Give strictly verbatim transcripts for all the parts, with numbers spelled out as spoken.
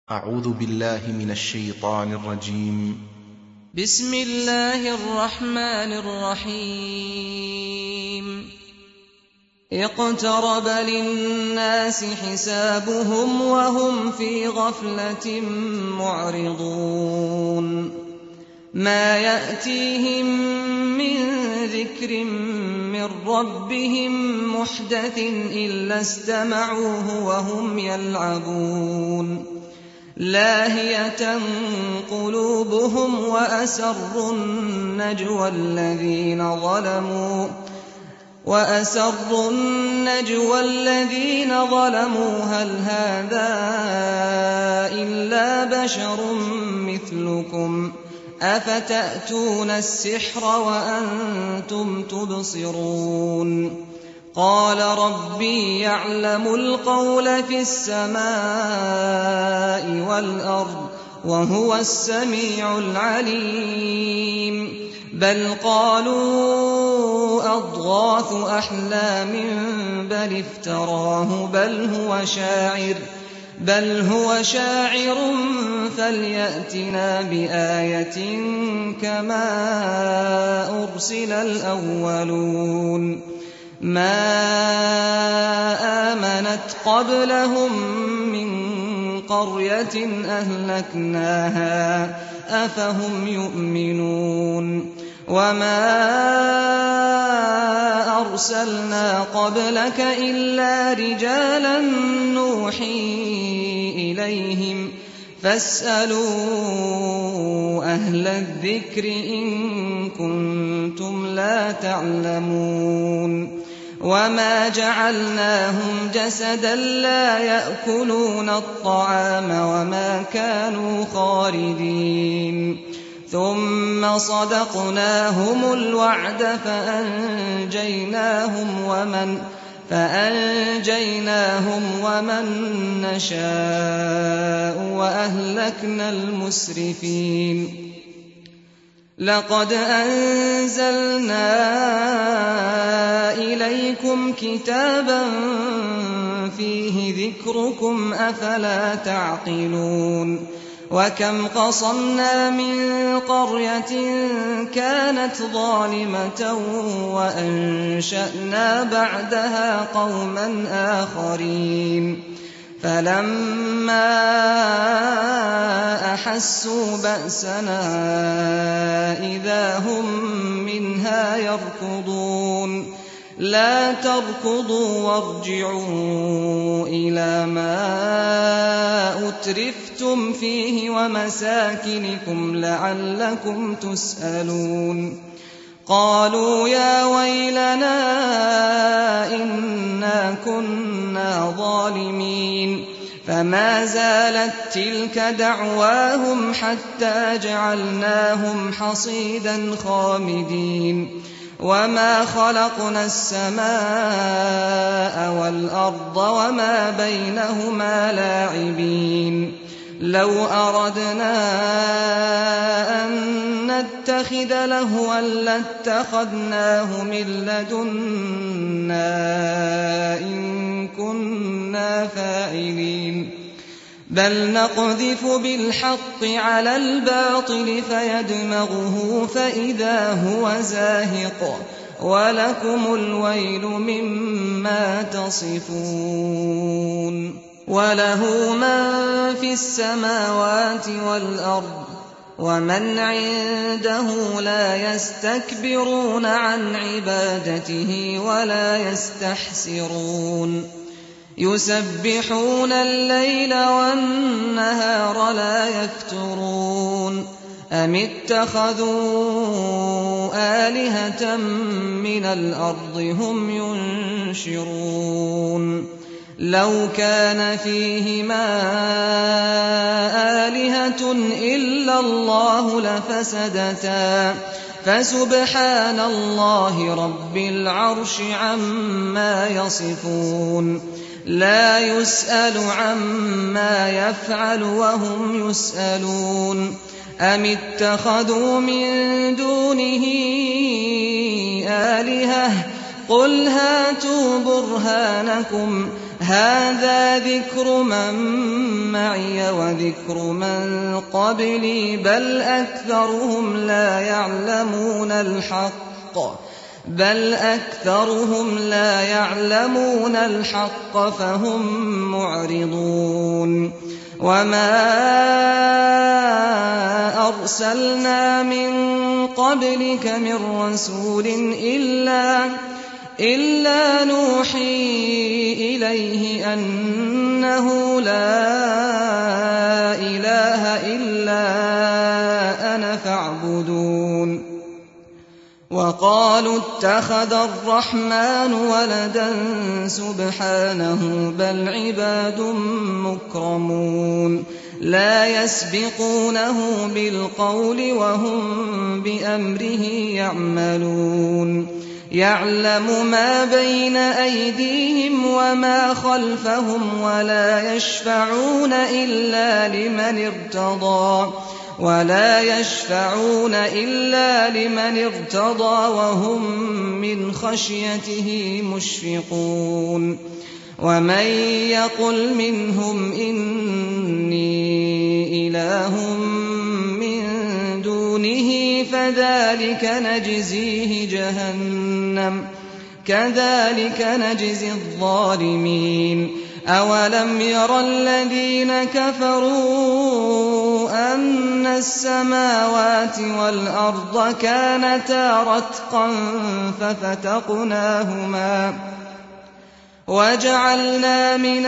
أعوذ بالله من الشيطان الرجيم. بسم الله الرحمن الرحيم. اقترب للناس حسابهم وهم في غفلة معرضون. ما يأتيهم من ذكر من ربهم محدث إلا استمعوه وهم يلعبون. لاهية قلوبهم وأسروا النجوى الذين ظلموا وأسروا النجوى الذين ظلموا هل هذا إلا بشر مثلكم أفتأتون السحر وأنتم تبصرون. قال ربي يعلم القول في السماء والأرض وهو السميع العليم. بل قالوا أضغاث أحلام بل افتراه بل هو شاعر بل هو شاعر فليأتنا بآية كما أرسل الأولون. ما آمنت قبلهم من قرية أهلكناها أفهم يؤمنون. وما أرسلنا قبلك إلا رجالا نوحي إليهم فاسألوا أهل الذكر إن كنتم لا تعلمون. وما جعلناهم جسدا لا يأكلون الطعام وما كانوا خالدين. ثم صدقناهم الوعد فأنجيناهم ومن فأنجيناهم ومن نشاء وأهلكنا المسرفين. لقد أنزلنا إليكم كتابا فيه ذكركم أفلا تعقلون. وكم قصمنا من قرية كانت ظالمة وأنشأنا بعدها قوما آخرين. فلما أحسوا بأسنا إذا هم منها يركضون. لا تركضوا وارجعوا إلى ما أترفتم فيه ومساكنكم لعلكم تسألون. قالوا يا ويلنا إنا كنا ظالمين. فما زالت تلك دعواهم حتى جعلناهم حصيدا خامدين. وما خلقنا السماء والأرض وما بينهما لاعبين. لو أردنا أن نتخذ لهوا لاتخذناه من لدنا إن كنا فاعلين. بل نقذف بالحق على الباطل فيدمغه فإذا هو زاهق ولكم الويل مما تصفون. وله من في السماوات والأرض ومن عنده لا يستكبرون عن عبادته ولا يستحسرون. يسبحون الليل والنهار لا يفترون. أم اتخذوا آلهة من الأرض هم ينشرون. لو كان فيهما آلهة إلا الله لفسدتا فسبحان الله رب العرش عما يصفون. لا يسأل عما يفعل وهم يسألون. أم اتخذوا من دونه آلهة قل هاتوا برهانكم هَٰذَا ذِكْرُ مَن مَّعِيَ وَذِكْرُ مَن قَبْلِي بَلْ أَكْثَرُهُمْ لَا يَعْلَمُونَ الْحَقَّ بَلْ أَكْثَرُهُمْ لَا يَعْلَمُونَ الْحَقَّ فَهُم مُّعْرِضُونَ وَمَا أَرْسَلْنَا مِن قَبْلِكَ مِن رَّسُولٍ إِلَّا إِلَّا نُوحِي إِلَيْهِ أَنَّهُ لَا إِلَٰهَ إِلَّا أَنَا فَاعْبُدُونِ وَقَالُوا اتَّخَذَ الرَّحْمَٰنُ وَلَدًا سُبْحَانَهُ بَلْ عِبَادٌ مُّكْرَمُونَ لَا يَسْبِقُونَهُ بِالْقَوْلِ وَهُم بِأَمْرِهِ يَعْمَلُونَ يَعْلَمُ مَا بَيْنَ أَيْدِيهِمْ وَمَا خَلْفَهُمْ وَلَا يَشْفَعُونَ إِلَّا لِمَنِ ارْتَضَىٰ وَلَا يَشْفَعُونَ إِلَّا لِمَنِ ارْتَضَىٰ وَهُم مِّنْ خَشْيَتِهِ مُشْفِقُونَ وَمَن يَقُلْ مِنْهُمْ إِنِّي إِلَٰهٌ مِّن دُونِهِ فَذَٰلِكَ نَجْزِيهِ جَهَنَّمَ كَذَٰلِكَ نَجْزِي الظَّالِمِينَ أَوَلَمْ يَرَ الَّذِينَ كَفَرُوا أَنَّ السَّمَاوَاتِ وَالْأَرْضَ كَانَتَا رَتْقًا فَفَتَقْنَاهُمَا وَجَعَلْنَا مِنَ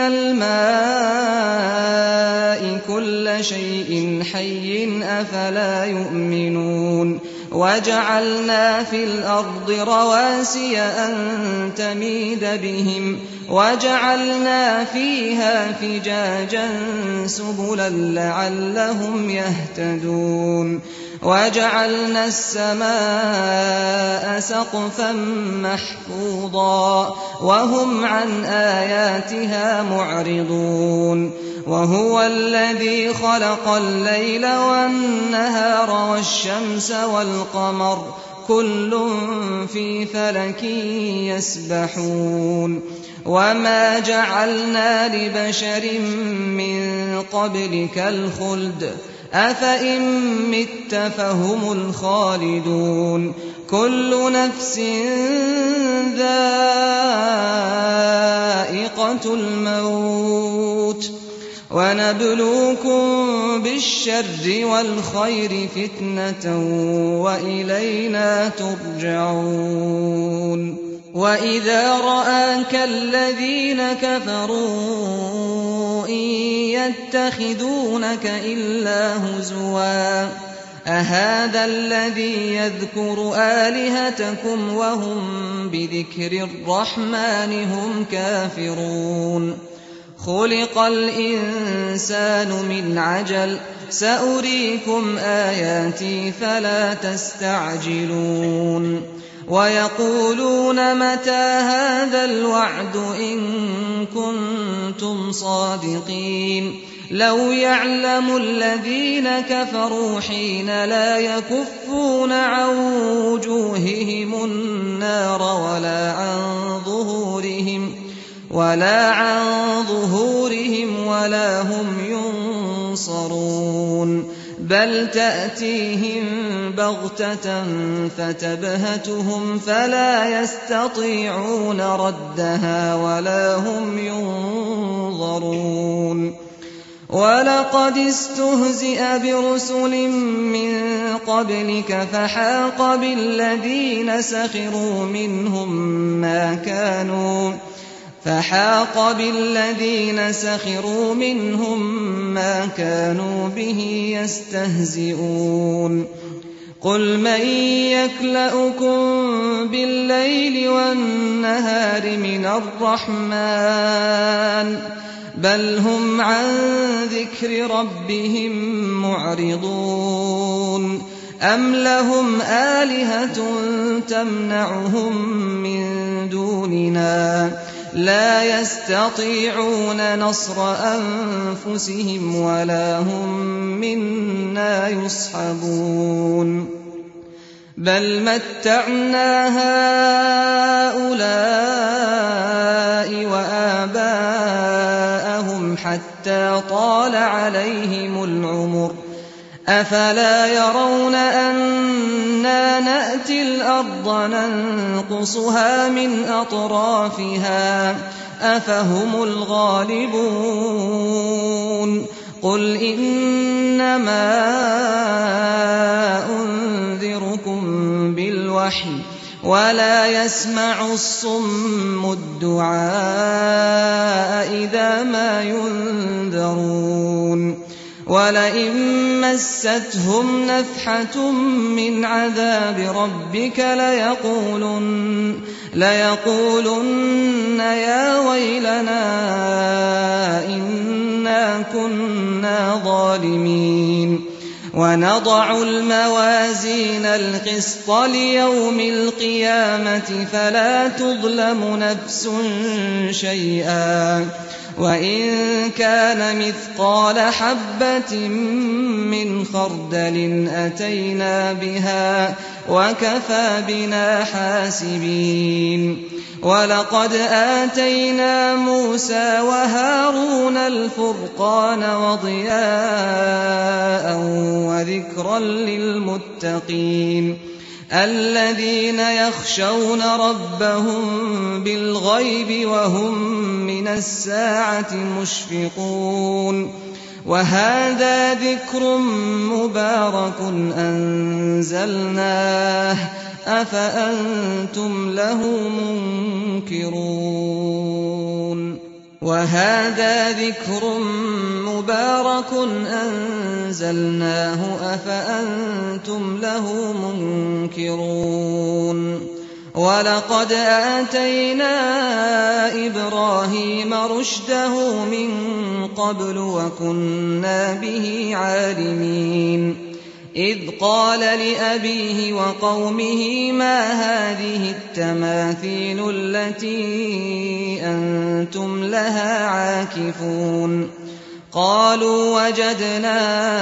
الْمَاءِ كُلَّ شَيْءٍ حَيٍّ أَفَلَا يُؤْمِنُونَ وَجَعَلْنَا فِي الْأَرْضِ رَوَاسِيَ أَن تَمِيدَ بِهِمْ وَجَعَلْنَا فِيهَا فِجَاجًا سُبُلًا لَّعَلَّهُمْ يَهْتَدُونَ وَجَعَلْنَا السَّمَاءَ سَقْفًا مَّحْفُوظًا وَهُمْ عَنْ آيَاتِهَا مُعْرِضُونَ وَهُوَ الَّذِي خَلَقَ اللَّيْلَ وَالنَّهَارَ وَالشَّمْسَ وَالْقَمَرَ كُلٌّ فِي فَلَكٍ يَسْبَحُونَ وَمَا جَعَلْنَا لِبَشَرٍ مِّن قَبْلِكَ الْخُلْدَ أَفَإِن مِّتَّ فَهُمُ الْخَالِدُونَ كُلُّ نَفْسٍ ذَائِقَةُ الْمَوْتِ وَنَبْلُوكُم بِالشَّرِّ وَالْخَيْرِ فِتْنَةً وَإِلَيْنَا تُرْجَعُونَ وَإِذَا رَآكَ الَّذِينَ كَفَرُوا إِن يَتَّخِذُونَكَ إِلَّا هُزُوًا أَهَٰذَا الَّذِي يَذْكُرُ آلِهَتَكُمْ وَهُم بِذِكْرِ الرَّحْمَٰنِ هُمْ كَافِرُونَ خُلِقَ الْإِنسَانُ مِنْ عَجَلٍ سَأُرِيكُمْ آيَاتِي فَلَا تَسْتَعْجِلُونَ وَيَقُولُونَ مَتَىٰ هَٰذَا الْوَعْدُ إِن كُنتُمْ صَادِقِينَ لَوْ يَعْلَمُ الَّذِينَ كَفَرُوا حِينَ لَا يَكُفُّونَ عَن وُجُوهِهِمُ النَّارَ وَلَا عَن ظُهُورِهِمْ وَلَا عَن ظُهُورِهِمْ وَلَا هُمْ يُنصَرُونَ بَلْ تَأْتِيهِم بَغْتَةً فَتَبْهَتُهُمْ فَلَا يَسْتَطِيعُونَ رَدَّهَا وَلَا هُمْ يُنظَرُونَ وَلَقَدِ اسْتُهْزِئَ بِرُسُلٍ مِّن قَبْلِكَ فَحَاقَ بِالَّذِينَ سَخِرُوا مِنْهُم مَّا كَانُوا فَحَاقَ بِالَّذِينَ سَخِرُوا مِنْهُم مَّا كَانُوا بِهِ يَسْتَهْزِئُونَ قُلْ مَن يَكْلَؤُكُم بِاللَّيْلِ وَالنَّهَارِ مِنَ الرَّحْمَٰنِ بَلْ هُمْ عَن ذِكْرِ رَبِّهِم مُّعْرِضُونَ أَمْ لَهُمْ آلِهَةٌ تَمْنَعُهُم مِّن دُونِنَا لَا يَسْتَطِيعُونَ نَصْرَ أَنفُسِهِمْ وَلَا هُم مِّنَّا يُصْحَبُونَ بل متعنا هؤلاء وآباءهم حتى طال عليهم العمر أفلا يرون أنا نأتي الأرض ننقصها من أطرافها أفهم الغالبون قل إنما أنذركم بالوحي ولا يسمع الصم الدعاء إذا ما ينذرون ولئن مستهم نفحة من عذاب ربك ليقولن, ليقولن يا ويلنا إنا كنا ظالمين ونضع الموازين القسط ليوم القيامة فلا تظلم نفس شيئا وإن كان مثقال حبة من خردل أتينا بها وكفى بنا حاسبين ولقد آتينا موسى وهارون الفرقان وضياء وذكرا للمتقين الذين يخشون ربهم بالغيب وهم من الساعة مشفقون وهذا ذكر مبارك أنزلناه أفأنتم له منكرون وهذا ذكر مبارك أنزلناه أفأنتم له منكرون ولقد آتينا إبراهيم رشده من قبل وكنا به عالمين إذ قال لأبيه وقومه ما هذه التماثيل التي أنتم لها عاكفون قالوا وجدنا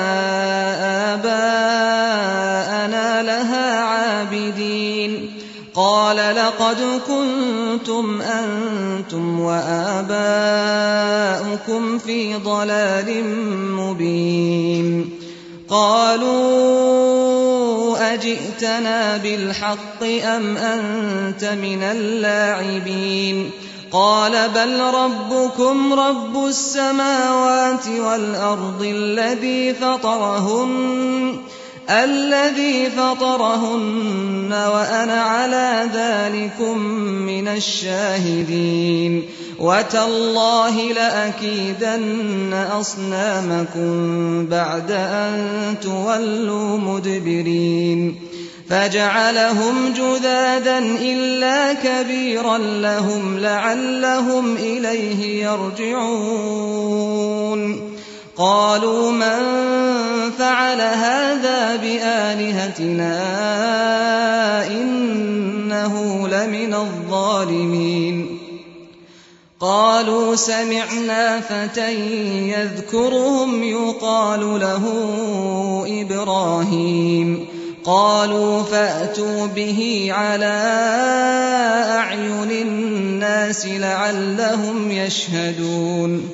آباءنا لها عابدين قال لقد كنتم أنتم وآباؤكم في ضلال مبين قالوا أجئتنا بالحق أم أنت من اللاعبين قال بل ربكم رب السماوات والأرض الذي فطرهن الذي فطرهن وأنا على ذلكم من الشاهدين وتالله لأكيدن أصنامكم بعد أن تولوا مدبرين فجعلهم جذاذا إلا كبيرا لهم لعلهم إليه يرجعون قالوا من فعل هذا بآلهتنا إنه لمن الظالمين قالوا سمعنا فتى يذكرهم يقال له إبراهيم قالوا فأتوا به على أعين الناس لعلهم يشهدون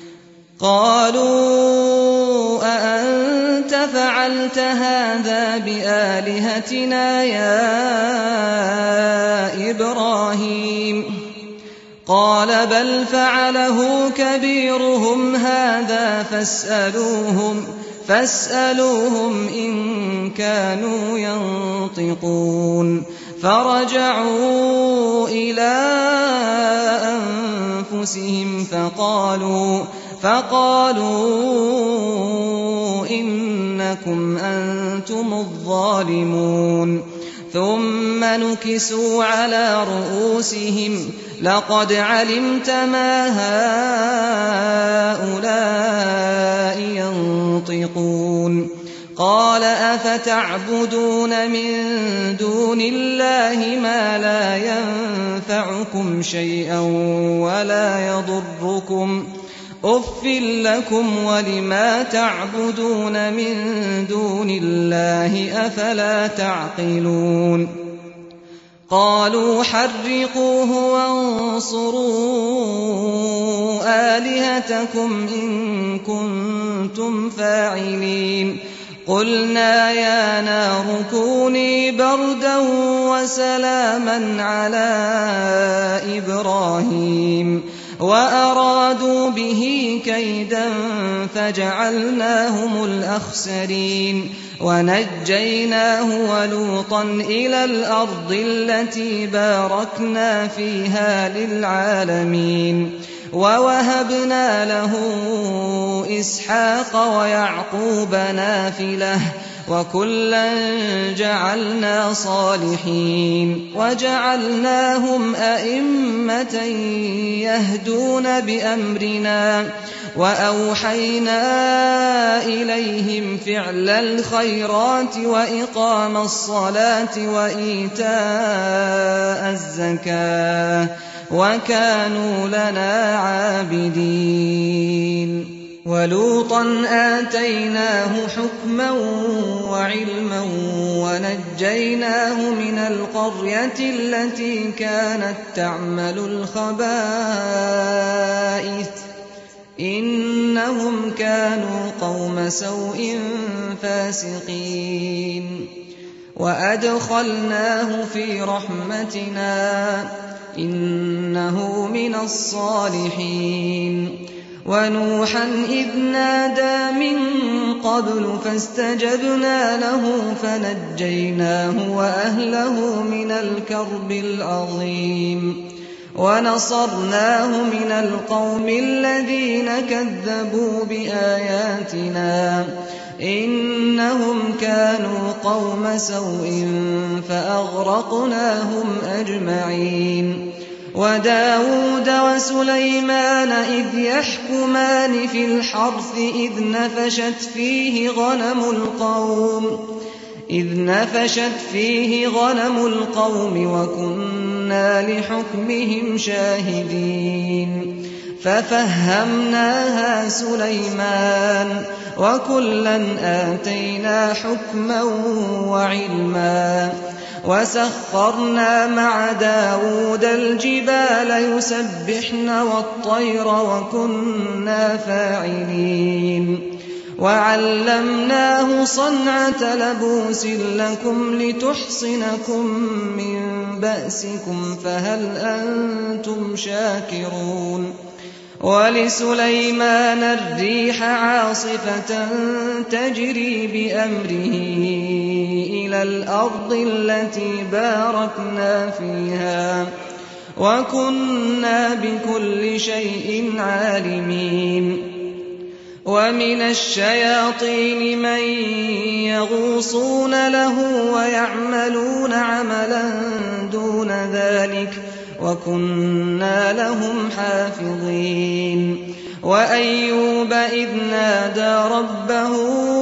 قالوا أأنت فعلت هذا بآلهتنا يا إبراهيم قال بل فعله كبيرهم هذا فاسألوهم فاسألوهم إن كانوا ينطقون فرجعوا إلى أنفسهم فقالوا فقالوا إنكم أنتم الظالمون ثم نكسوا على رؤوسهم لقد علمت ما هؤلاء ينطقون قال أفتعبدون من دون الله ما لا ينفعكم شيئا ولا يضركم أُفٍّ لكم ولما تعبدون من دون الله أفلا تعقلون قالوا حرقوه وانصروا آلهتكم إن كنتم فاعلين قلنا يا نار كوني بردا وسلاما على إبراهيم وأرادوا به كيدا فجعلناهم الأخسرين ونجيناه ولوطا إلى الأرض التي باركنا فيها للعالمين ووهبنا له إسحاق ويعقوب نافلة وكلا جعلنا صالحين وجعلناهم أئمة يهدون بأمرنا وأوحينا إليهم فعل الخيرات وإقام الصلاة وإيتاء الزكاة وكانوا لنا عابدين ولوطا آتيناه حكما وعلما ونجيناه من القرية التي كانت تعمل الخبائث إنهم كانوا قوم سوء فاسقين وأدخلناه في رحمتنا إنه من الصالحين ونوحا إذ نادى من قبل فاستجبنا له فنجيناه وأهله من الكرب العظيم ونصرناه من القوم الذين كذبوا بآياتنا إنهم كانوا قوم سوء فأغرقناهم أجمعين وداود وسليمان إذ يحكمان في الحرث إذ نفشت فيه غنم القوم إذ نفشت فيه غنم القوم وكنا لحكمهم شاهدين ففهمناها سليمان وكلا آتينا حكما وعلما وسخرنا مع داود الجبال يسبحن والطير وكنا فاعلين وعلمناه صنعة لبوس لكم لتحصنكم من بأسكم فهل أنتم شاكرون ولسليمان الريح عاصفة تجري بأمره إلى الأرض التي باركنا فيها وكنا بكل شيء عالمين ومن الشياطين من يغوصون له ويعملون عملا دون ذلك وكنا لهم حافظين وأيوب إذ نادى ربه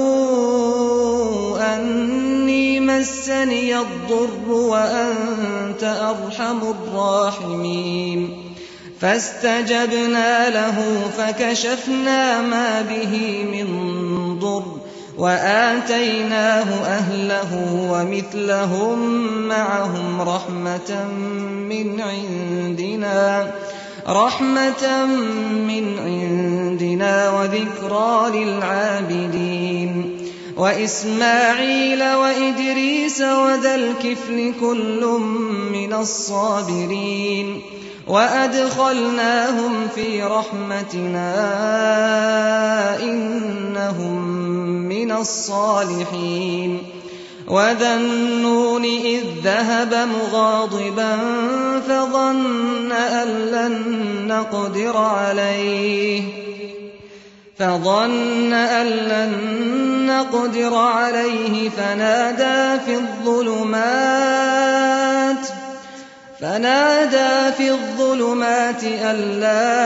أني مسني الضر وأنت أرحم الراحمين فاستجبنا له فكشفنا ما به من ضر وآتيناه أهله ومثلهم معهم رحمة من عندنا رحمة من عندنا وذكرى للعابدين وإسماعيل وإدريس وذا الكفل كل من الصابرين وأدخلناهم في رحمتنا إنهم من الصالحين وذا النون إذ ذهب مغاضبا فظن أن لن نقدر عليه فظن أن لن نقدر عليه فنادى في الظلمات فنادى في الظلمات أن لا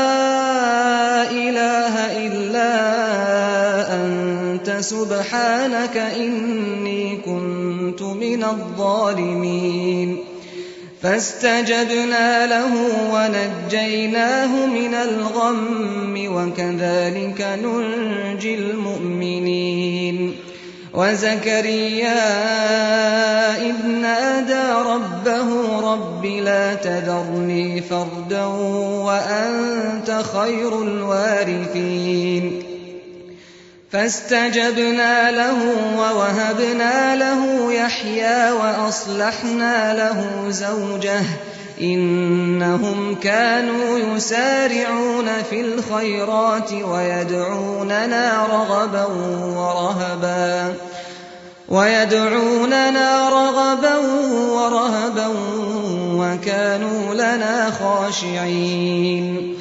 إله إلا أنت سبحانك إني كنت من الظالمين فاستجبنا له ونجيناه من الغم وكذلك ننجي المؤمنين. وزكريا إذ نادى ربه رب لا تذرني فردا وأنت خير الوارثين فاستجبنا له ووهبنا له يحيى وأصلحنا له زوجه إنهم كانوا يسارعون في الخيرات ويدعوننا رغبا ورهبا ويدعوننا رغبا ورهبا وكانوا لنا خاشعين.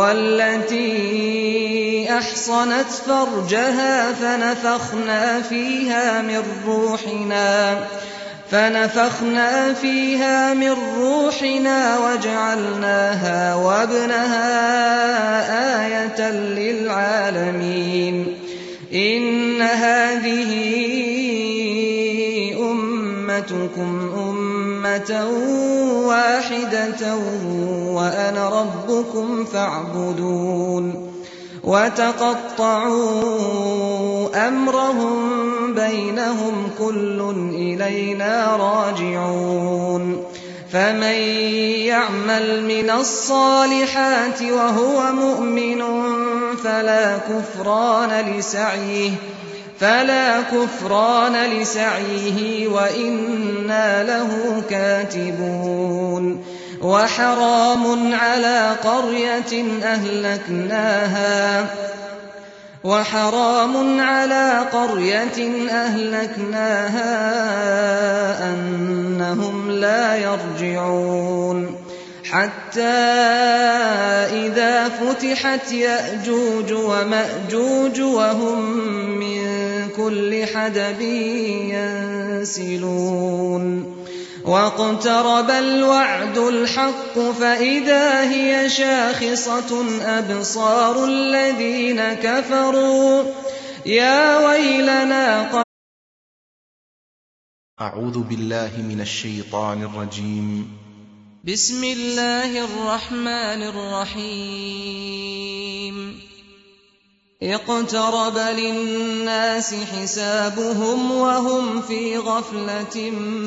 والتي أحصنت فرجها فنفخنا فيها من روحنا فنفخنا فيها من روحنا وجعلناها وابنها آية للعالمين. إن هذه أمتكم أمة واحدة وأنا ربكم فاعبدون. وتقطعوا أمرهم بينهم كل إلينا راجعون. فمن يعمل من الصالحات وهو مؤمن فلا كفران لسعيه فلا كفران لسعيه وإنا له كاتبون. وحرام على قرية أهلكناها وحرام على قرية أهلكناها أنهم لا يرجعون. حتى إذا فتحت يأجوج ومأجوج وهم من كل حدب ينسلون. واقترب الوعد الحق فإذا هي شاخصة أبصار الذين كفروا يا ويلنا. أعوذ بالله من الشيطان الرجيم. بسم الله الرحمن الرحيم. اقترب للناس حسابهم وهم في غفلة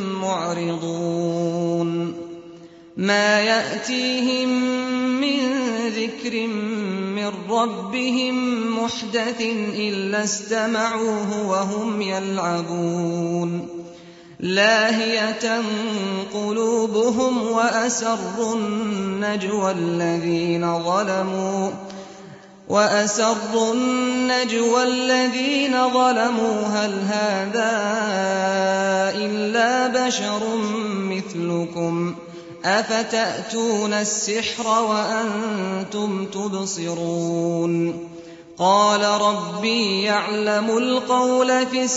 معرضون. ما يأتيهم من ذكر من ربهم محدث إلا استمعوه وهم يلعبون. لاهية قلوبهم وأسروا النجوى الذين ظلموا وأسروا النجوى الذين ظلموا هل هذا إلا بشر مثلكم أفتأتون السحر وأنتم تبصرون. قال ربي يعلم القول في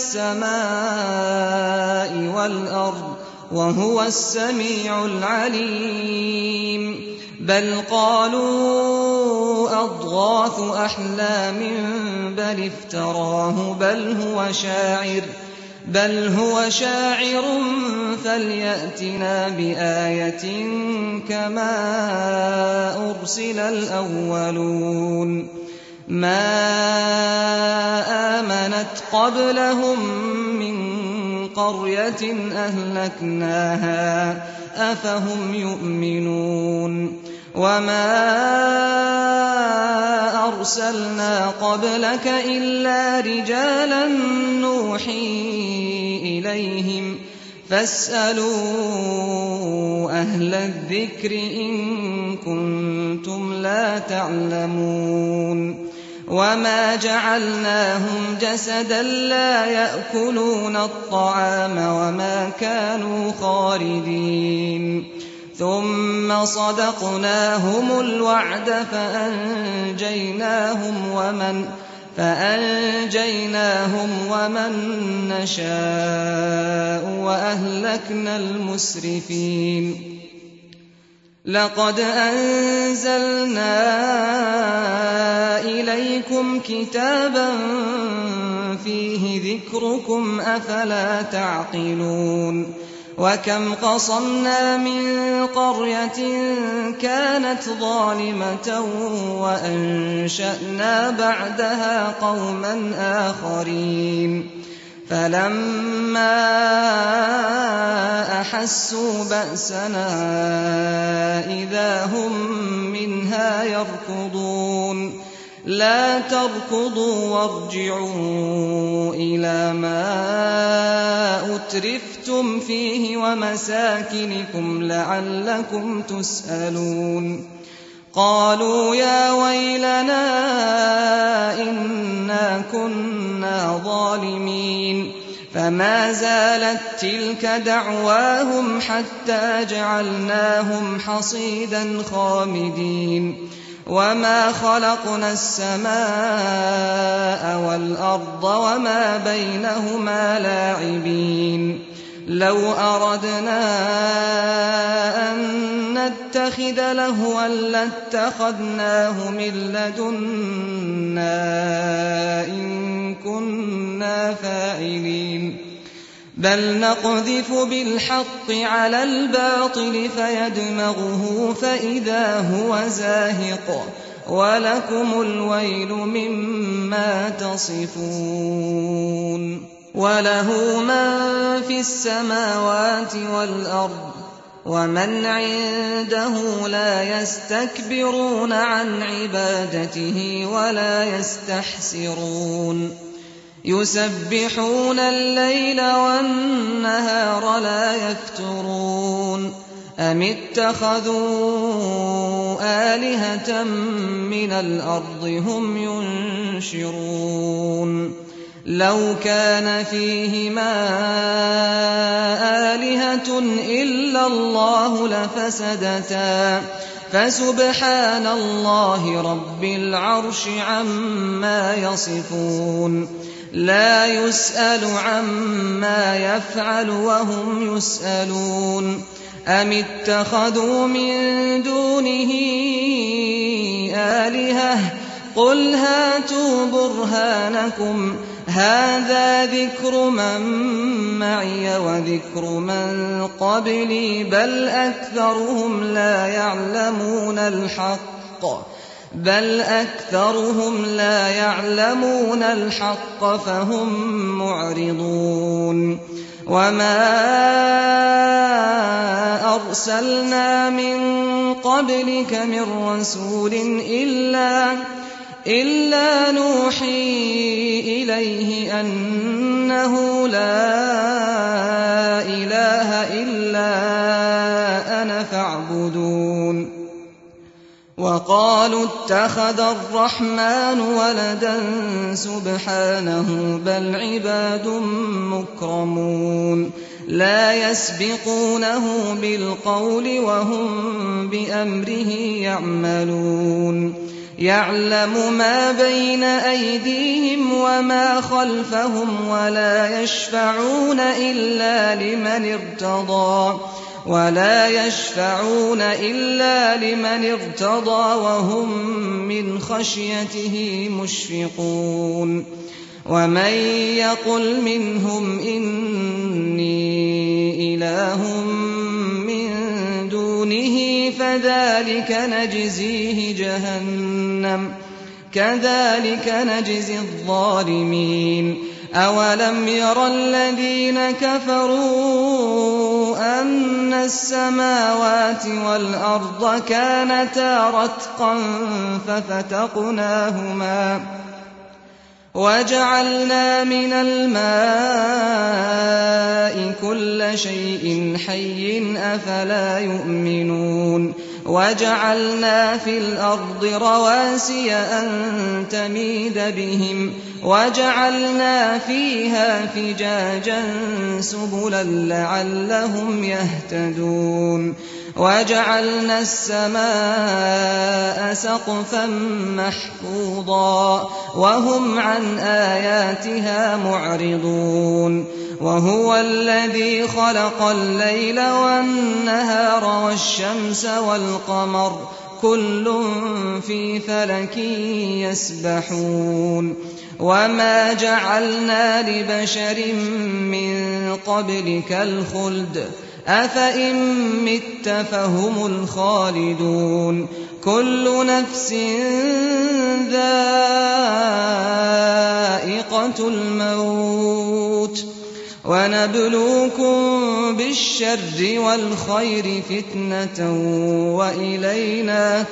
السماء والأرض وهو السميع العليم. بل قالوا أضغاث أحلام بل افتراه بل هو شاعر بل هو شاعر فليأتنا بآية كما أرسل الأولون. ما آمنت قبلهم من قرية أهلكناها أفهم يؤمنون. وما أرسلنا قبلك إلا رجالا نوحي إليهم فاسألوا أهل الذكر إن كنتم لا تعلمون. وما جعلناهم جسدا لا يأكلون الطعام وما كانوا خالدين. ثم صدقناهم الوعد فأنجيناهم ومن فأنجيناهم ومن نشاء وأهلكنا المسرفين. لقد أنزلنا إليكم كتابا فيه ذكركم أفلا تعقلون. وكم قصمنا من قرية كانت ظالمة وأنشأنا بعدها قوما آخرين فلما أحسوا بأسنا إذا هم منها يركضون لا تركضوا وارجعوا إلى ما أترفتم فيه ومساكنكم لعلكم تسألون قالوا يا ويلنا إنا كنا ظالمين فما زالت تلك دعواهم حتى جعلناهم حصيدا خامدين وما خلقنا السماء والأرض وما بينهما لاعبين لو أردنا أن نتخذ لهوا لاتخذناه من لدنا إن كنا فاعلين بل نقذف بالحق على الباطل فيدمغه فإذا هو زاهق ولكم الويل مما تصفون وله من في السماوات والأرض ومن عنده لا يستكبرون عن عبادته ولا يستحسرون يسبحون الليل والنهار لا يفترون أم اتخذوا آلهة من الأرض هم ينشرون لو كان فيهما آلهة إلا الله لفسدتا فسبحان الله رب العرش عما يصفون لا يسأل عما يفعل وهم يسألون أم اتخذوا من دونه آلهة قل هاتوا برهانكم هذا ذكر من معي وذكر من قبلي بل أكثرهم لا يعلمون الحق بل أكثرهم لا يعلمون الحق فهم معرضون وما أرسلنا من قبلك من رسول إلا إلا نوحي إليه أنه لا إله إلا أنا فاعبدون وقالوا اتخذ الرحمن ولدا سبحانه بل عباد مكرمون لا يسبقونه بالقول وهم بأمره يعملون يعلم ما بين أيديهم وما خلفهم ولا يشفعون إلا لمن ارتضى ولا يشفعون إلا لمن ارتضى وهم من خشيته مشفقون ومن يقل منهم إني إله من دونه فذلك نجزيه جهنم كذلك نجزي الظالمين أولم ير الذين كفروا أن السماوات والأرض كانتا رتقا ففتقناهما وجعلنا من الماء كل شيء حي أفلا يؤمنون وجعلنا في الأرض رواسي أن تميد بهم وجعلنا فيها فجاجا سبلا لعلهم يهتدون وجعلنا السماء سقفا محفوظا وهم عن آياتها معرضون وهو الذي خلق الليل والنهار والشمس والقمر كل في فلك يسبحون وما جعلنا لبشر من قبلك الخلد أفإن مت فهم الخالدون كل نفس ذائقة الموت ونبلوكم بالشر والخير فتنة وإلينا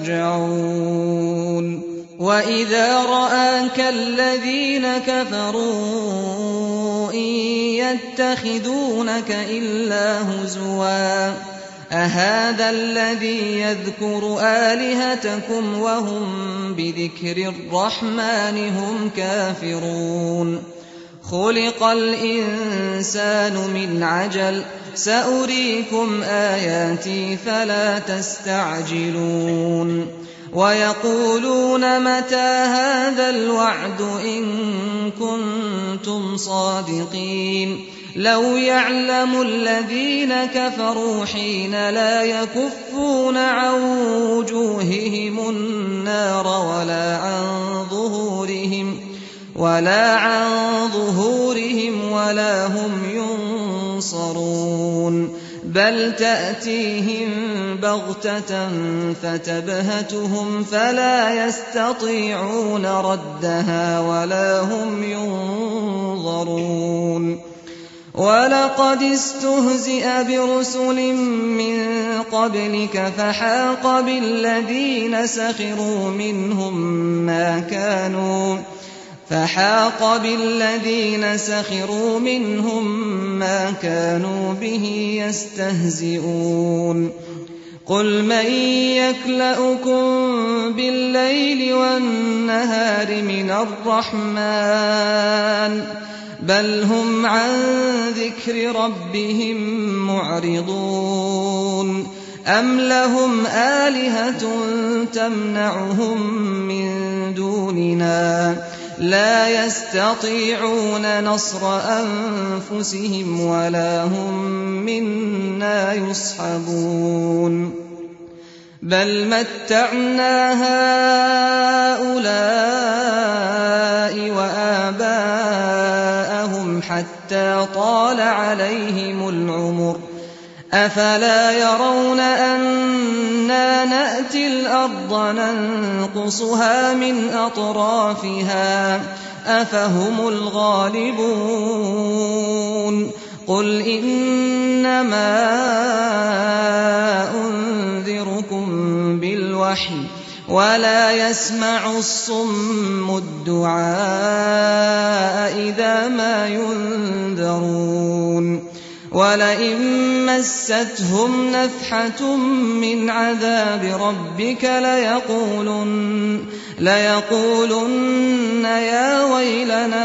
ترجعون وإذا رآك الذين كفروا إن يتخذونك إلا هزوا أهذا الذي يذكر آلهتكم وهم بذكر الرحمن هم كافرون خلق الإنسان من عجل سأريكم آياتي فلا تستعجلون ويقولون متى هذا الوعد إن كنتم صادقين لو يعلم الذين كفروا حين لا يكفون عن وجوههم النار ولا عن ظهورهم ولا عن ظهورهم ولا هم ينصرون بل تأتيهم بغتة فتبهتهم فلا يستطيعون ردها ولا هم ينظرون ولقد استهزئ برسل من قبلك فحاق بالذين سخروا منهم ما كانوا فحاق بالذين سخروا منهم ما كانوا به يستهزئون قل من يكلؤكم بالليل والنهار من الرحمن بل هم عن ذكر ربهم معرضون أم لهم آلهة تمنعهم من دوننا لا يستطيعون نصر أنفسهم ولا هم منا يصحبون بل متعنا هؤلاء وآباءهم حتى طال عليهم العمر أفلا يرون أنا نأتي الأرض ننقصها من أطرافها أفهم الغالبون قل إنما أنذركم بالوحي ولا يسمع الصم الدعاء إذا ما ينذرون ولئن مستهم نفحة من عذاب ربك ليقولن, ليقولن يا ويلنا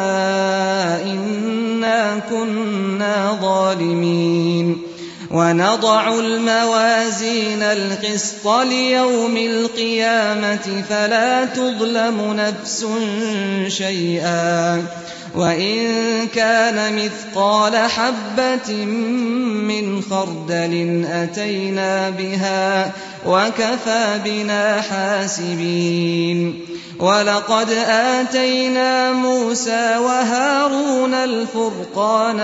إنا كنا ظالمين ونضع الموازين القسط ليوم القيامة فلا تظلم نفس شيئا وإن كان مثقال حبة من خردل أتينا بها وكفى بنا حاسبين ولقد آتينا موسى وهارون الفرقان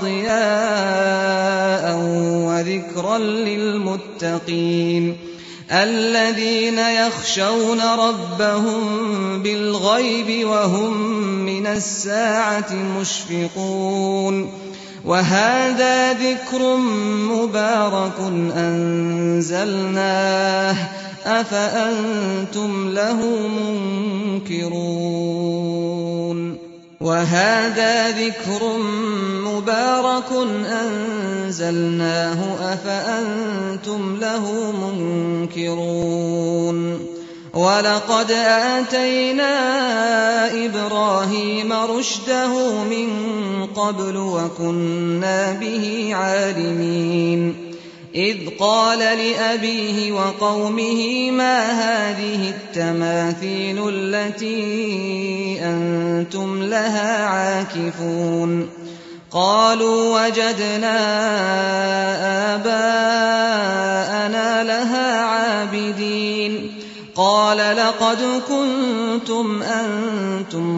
وضياء وذكرا للمتقين الذين يخشون ربهم بالغيب وهم من الساعة مشفقون وهذا ذكر مبارك أنزلناه أفأنتم له منكرون وهذا ذكر مبارك أنزلناه أفأنتم له منكرون ولقد آتينا إبراهيم رشده من قبل وكنا به عالمين إذ قال لأبيه وقومه ما هذه التماثيل التي أنتم لها عاكفون قالوا وجدنا آباءنا لها عابدين قال لقد كنتم أنتم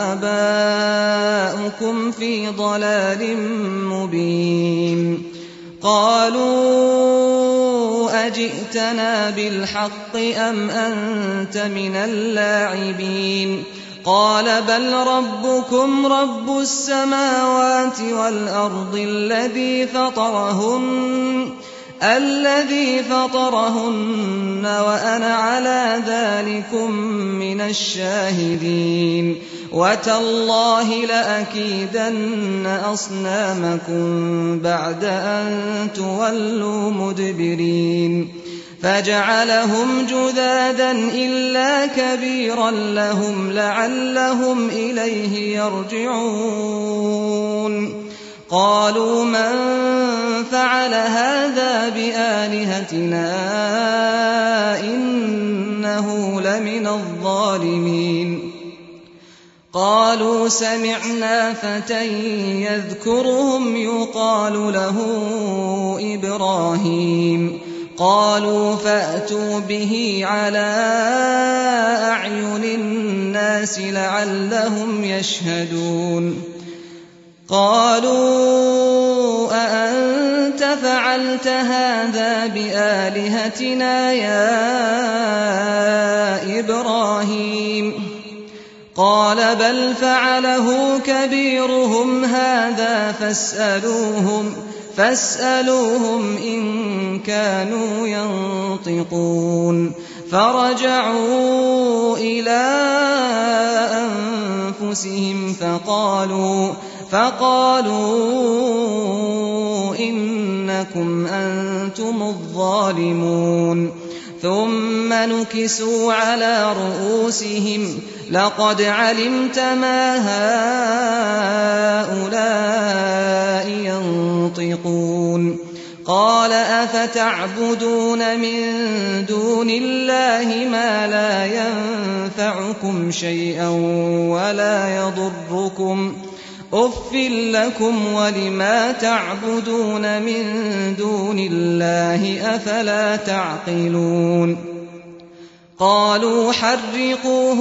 وآباؤكم في ضلال مبين قالوا أجئتنا بالحق أم أنت من اللاعبين قال بل ربكم رب السماوات والأرض الذي فطرهن الذي فطرهن وأنا على ذلكم من الشاهدين وتالله لأكيدن أصنامكم بعد أن تولوا مدبرين فجعلهم جذاذا إلا كبيرا لهم لعلهم إليه يرجعون قالوا من فعل هذا بآلهتنا إنه لمن الظالمين قالوا سمعنا فتى يذكرهم يقال له إبراهيم قالوا فأتوا به على أعين الناس لعلهم يشهدون قالوا أأنت فعلت هذا بآلهتنا يا إبراهيم قال بل فعله كبيرهم هذا فاسألوهم فاسألوهم إن كانوا ينطقون فرجعوا إلى أنفسهم فقالوا فقالوا إنكم أنتم الظالمون ثم نكسوا على رؤوسهم لقد علمت ما هؤلاء ينطقون قال أفتعبدون من دون الله ما لا ينفعكم شيئا ولا يضركم أف لكم ولما تعبدون من دون الله أفلا تعقلون قالوا حرقوه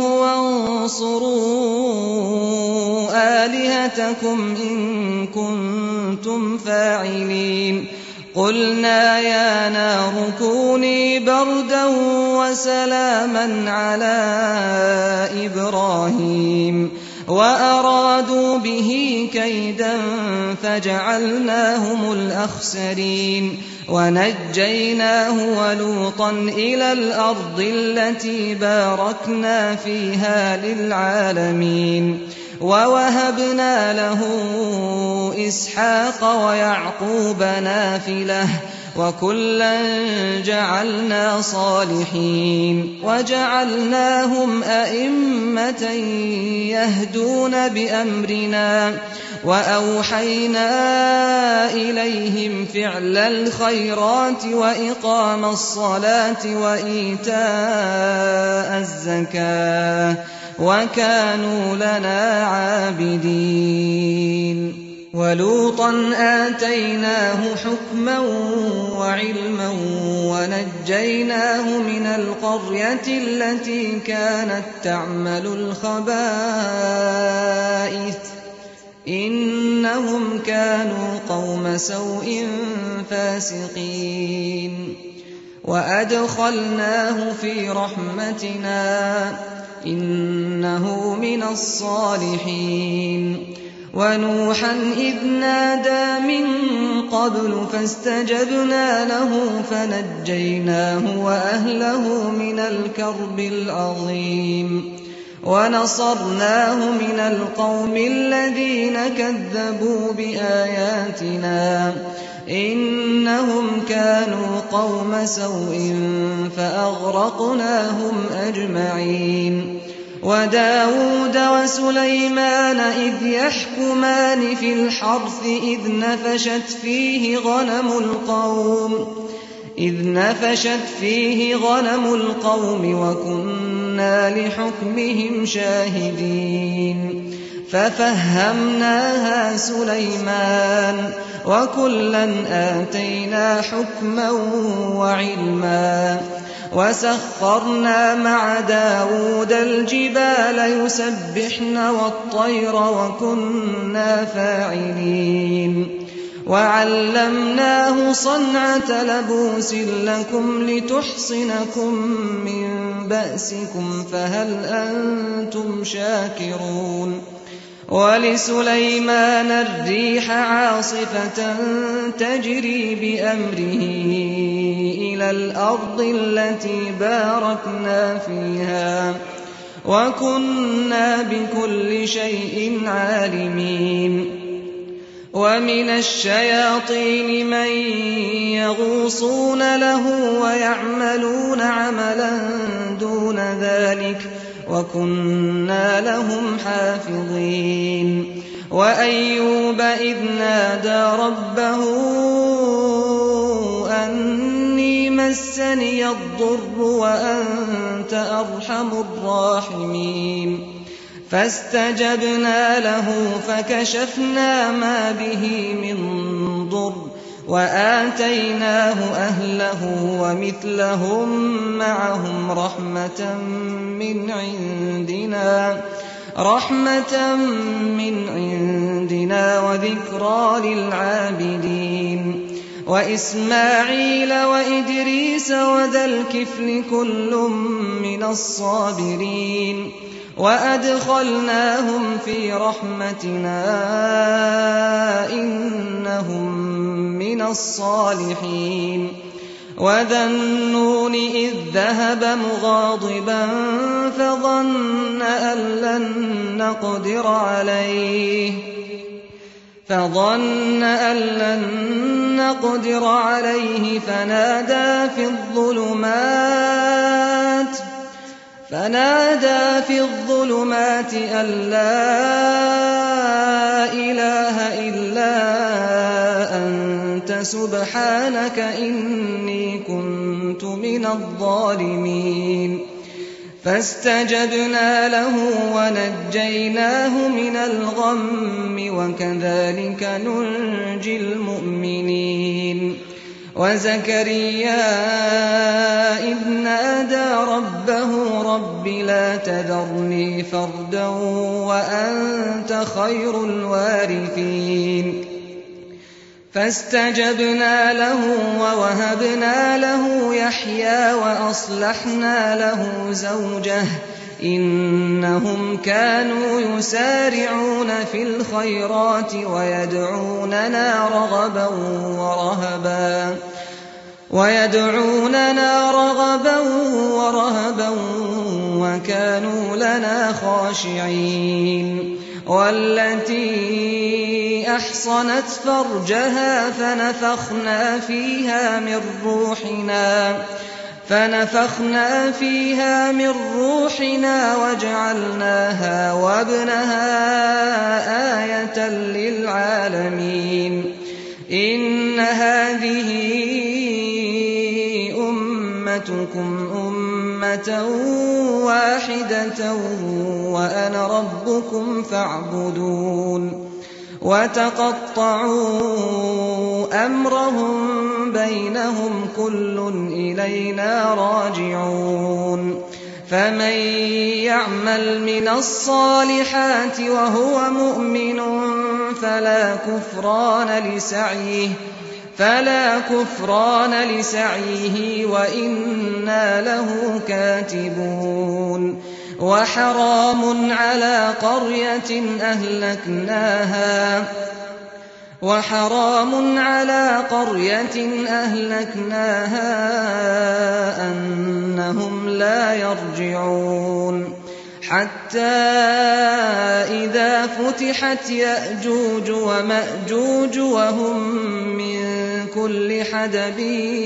وانصروا آلهتكم إن كنتم فاعلين قلنا يا نار كوني بردا وسلاما على إبراهيم وأرادوا به كيدا فجعلناهم الأخسرين ونجيناه ولوطا إلى الأرض التي باركنا فيها للعالمين ووهبنا له إسحاق ويعقوب نافلة وكلا جعلنا صالحين وجعلناهم أئمة يهدون بأمرنا وأوحينا إليهم فعل الخيرات وإقام الصلاة وإيتاء الزكاة وكانوا لنا عابدين ولوطا آتيناه حكما وعلما ونجيناه من القرية التي كانت تعمل الخبائث إنهم كانوا قوم سوء فاسقين وأدخلناه في رحمتنا إنه من الصالحين ونوحا إذ نادى من قبل فاستجبنا له فنجيناه وأهله من الكرب العظيم ونصرناه من القوم الذين كذبوا بآياتنا إنهم كانوا قوم سوء فأغرقناهم أجمعين وداود وسليمان إذ يحكمان في الحرث إذ نفشت فيه غنم القوم إذ نفشت فيه غنم القوم وكنا لحكمهم شاهدين ففهمناها سليمان وكلا آتينا حكما وعلما وسخرنا مع داود الجبال يسبحن والطير وكنا فاعلين وعلمناه صنعة لبوس لكم لتحصنكم من بأسكم فهل أنتم شاكرون ولسليمان الريح عاصفة تجري بأمره إلى الأرض التي باركنا فيها وكنا بكل شيء عالمين ومن الشياطين من يغوصون له ويعملون عملا دون ذلك وكنا لهم حافظين وأيوب إذ نادى ربه أني مسني الضر وأنت أرحم الراحمين فاستجبنا له فكشفنا ما به من ضر وآتيناه أهله ومثلهم معهم رحمة من عندنا رحمة من عندنا وذكرى للعابدين وإسماعيل وإدريس وذا الكفل كل من الصابرين وأدخلناهم في رحمتنا إنهم من الصالحين وذا النون إذ ذهب مغاضبا فظن أن لن نقدر عليه فظن أن لن نقدر عليه فنادى في الظلمات فنادى في الظلمات أن لا إله إلا أنت سبحانك إني كنت من الظالمين فاستجبنا له ونجيناه من الغم وكذلك ننجي المؤمنين وزكريا إذ نادى ربه رب لا تذرني فردا وأنت خير الوارثين فاستجبنا له ووهبنا له يحيى وأصلحنا له زوجه إنهم كانوا يسارعون في الخيرات ويدعوننا رغبا ورهبا ويدعوننا رغبا ورهبا وكانوا لنا خاشعين والتي أحصنت فرجها فنفخنا فيها من روحنا فنفخنا فيها من روحنا وجعلناها وابنها آية للعالمين إن هذه أمتكم أمة واحدة وأنا ربكم فاعبدون وتقطعوا أمرهم بينهم كل إلينا راجعون فمن يعمل من الصالحات وهو مؤمن فلا كفران لسعيه فلا كفران لسعيه وإنا له كاتبون وحرام على قرية أهلكناها وحرام على قرية أهلكناها أنهم لا يرجعون حتى إذا فتحت يأجوج ومأجوج وهم من كل حدب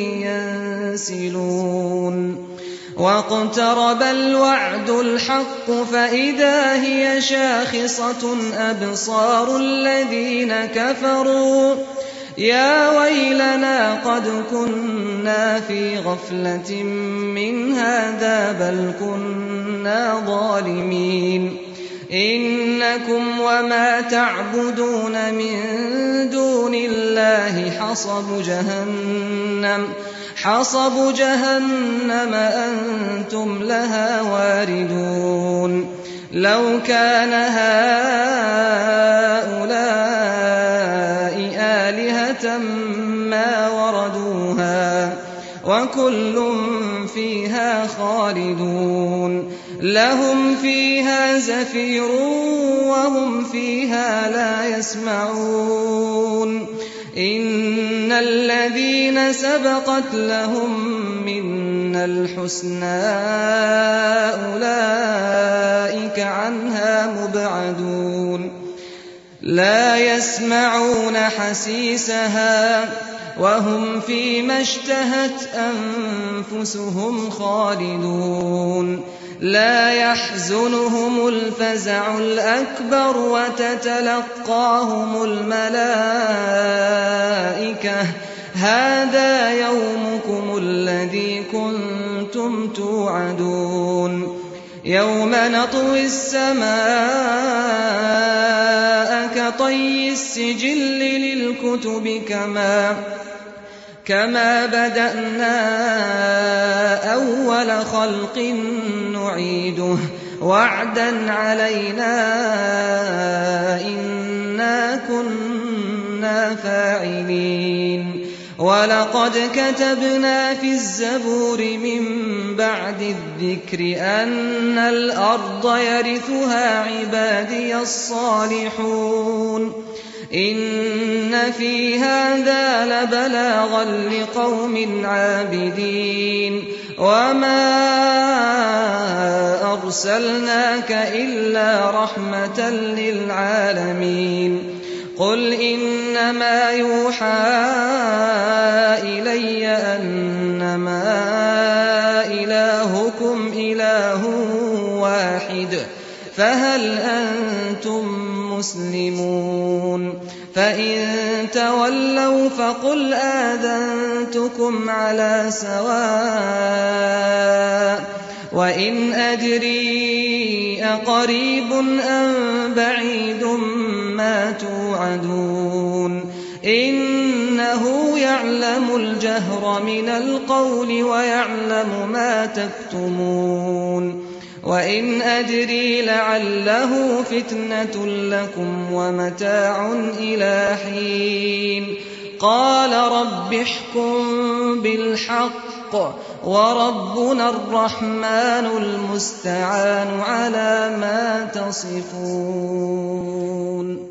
ينسلون واقترب الوعد الحق فإذا هي شاخصة أبصار الذين كفروا يا ويلنا قد كنا في غفلة من هذا بل كنا ظالمين إنكم وما تعبدون من دون الله حصب جهنم حصب جهنم أنتم لها واردون لو كان هؤلاء آلهة وكل فيها خالدون لهم فيها زفير وهم فيها لا يسمعون إن الذين سبقت لهم منا الحسنى أولئك عنها مبعدون لا يسمعون حسيسها وهم فيما اشتهت أنفسهم خالدون لا يحزنهم الفزع الأكبر وتتلقاهم الملائكة هذا يومكم الذي كنتم توعدون يوم نطوي السماء كطي السجل للكتب كما كما بدأنا أول خلق نعيده وعدا علينا إنا كنا فاعلين ولقد كتبنا في الزبور من بعد الذكر أن الأرض يرثها عبادي الصالحون إن في هذا لبلاغا لقوم عابدين وما أرسلناك إلا رحمة للعالمين قل إنما يوحى إلي أنما إلهكم إله واحد فهل أنتم مسلمون فإن تولوا فقل آذنتكم على سواء وإن أدري أقريب أم بعيد ما توعدون إنه يعلم الجهر من القول ويعلم ما تكتمون وإن أدري لعله فتنة لكم ومتاع إلى حين قال رب احكم بالحق وربنا الرحمن المستعان على ما تصفون.